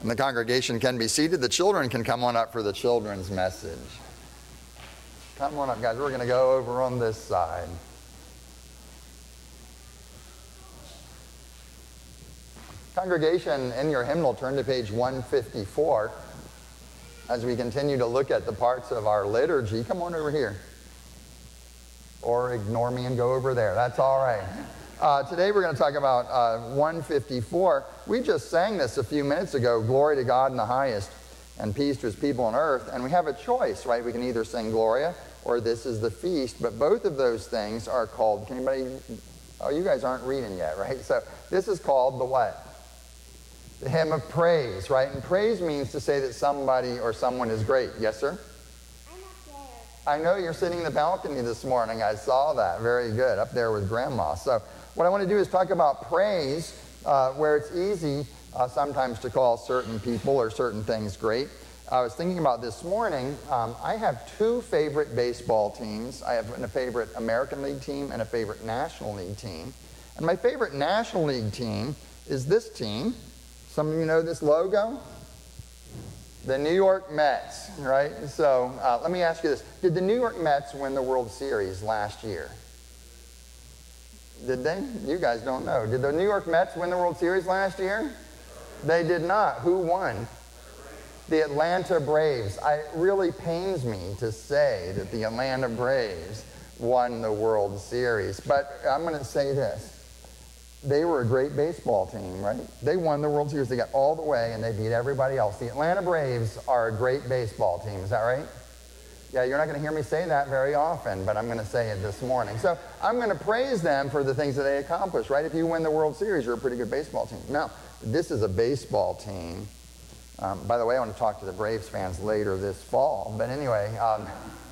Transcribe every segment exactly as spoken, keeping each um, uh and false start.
And the congregation can be seated. The children can come on up for the children's message. Come on up, guys. We're going to go over on this side. Congregation, in your hymnal, turn to page one fifty-four. As we continue to look at the parts of our liturgy, come on over here. Or ignore me and go over there. That's all right. Uh, today we're going to talk about uh, one fifty-four. We just sang this a few minutes ago, Glory to God in the highest and peace to his people on earth. And we have a choice, right? We can either sing Gloria or This is the Feast. But both of those things are called, can anybody, oh, you guys aren't reading yet, right? So this is called the what? The hymn of praise, right? And praise means to say that somebody or someone is great. Yes, sir? I know you're sitting in the balcony this morning. I saw that. Very good. Up there with Grandma. So what I want to do is talk about praise, uh, where it's easy uh, sometimes to call certain people or certain things great. I was thinking about this morning. Um, I have two favorite baseball teams. I have a favorite American League team and a favorite National League team. And my favorite National League team is this team. Some of you know this logo? The New York Mets, right? So uh, let me ask you this. Did the New York Mets win the World Series last year? Did they? You guys don't know. Did the New York Mets win the World Series last year? They did not. Who won? The Atlanta Braves. I, it really pains me to say that the Atlanta Braves won the World Series. But I'm going to say this. They were a great baseball team, right? They won the World Series. They got all the way, and they beat everybody else. The Atlanta Braves are a great baseball team. Is that right? Yeah, you're not going to hear me say that very often, but I'm going to say it this morning. So I'm going to praise them for the things that they accomplished, right? If you win the World Series, you're a pretty good baseball team. Now, this is a baseball team. Um, by the way, I want to talk to the Braves fans later this fall. But anyway... Um,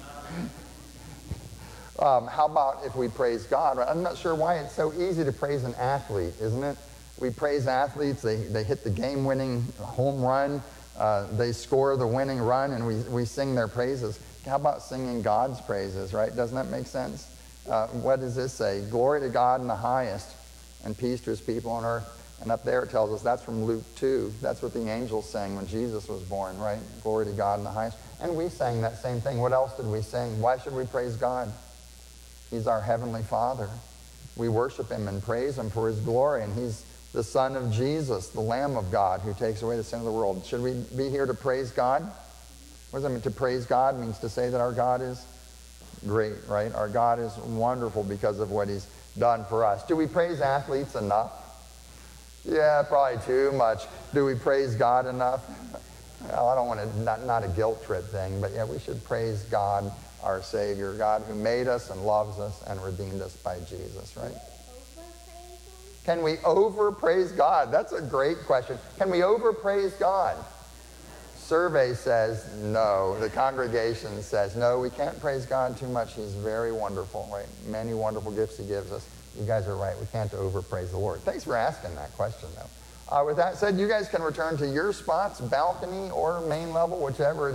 Um, how about if we praise God? I'm not sure why it's so easy to praise an athlete, isn't it? We praise athletes. They, they hit the game-winning home run. Uh, they score the winning run, and we, we sing their praises. How about singing God's praises, right? Doesn't that make sense? Uh, what does this say? Glory to God in the highest and peace to his people on earth. And up there it tells us that's from Luke two. That's what the angels sang when Jesus was born, right? Glory to God in the highest. And we sang that same thing. What else did we sing? Why should we praise God? He's our Heavenly Father. We worship him and praise him for his glory. And he's the Son of Jesus, the Lamb of God, who takes away the sin of the world. Should we be here to praise God? What does that mean? To praise God means to say that our God is great, right? Our God is wonderful because of what he's done for us. Do we praise athletes enough? Yeah, probably too much. Do we praise God enough? Well, I don't want to, not, not a guilt trip thing, but yeah, we should praise God, our Savior, God who made us and loves us and redeemed us by Jesus, right? Can we overpraise God? That's a great question. Can we overpraise God? Survey says no. The congregation says no, we can't praise God too much. He's very wonderful, right? Many wonderful gifts he gives us. You guys are right. We can't overpraise the Lord. Thanks for asking that question, though. Uh, with that said, you guys can return to your spots, balcony or main level, whichever it is.